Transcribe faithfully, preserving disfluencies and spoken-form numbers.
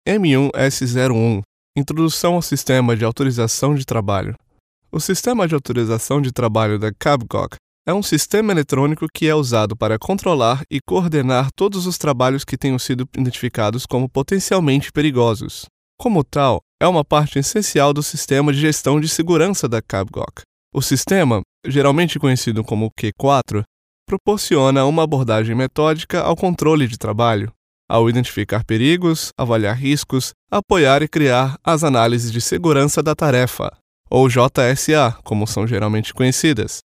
M um S zero um Introdução ao Sistema de Autorização de Trabalho. O Sistema de Autorização de Trabalho da Babcock é um sistema eletrônico que é usado para controlar e coordenar todos os trabalhos que tenham sido identificados como potencialmente perigosos. Como tal, é uma parte essencial do sistema de gestão de segurança da Babcock. O sistema, geralmente conhecido como Q quatro, proporciona uma abordagem metódica ao controle de trabalho, ao identificar perigos, avaliar riscos, apoiar e criar as análises de segurança da tarefa, ou J S A, como são geralmente conhecidas,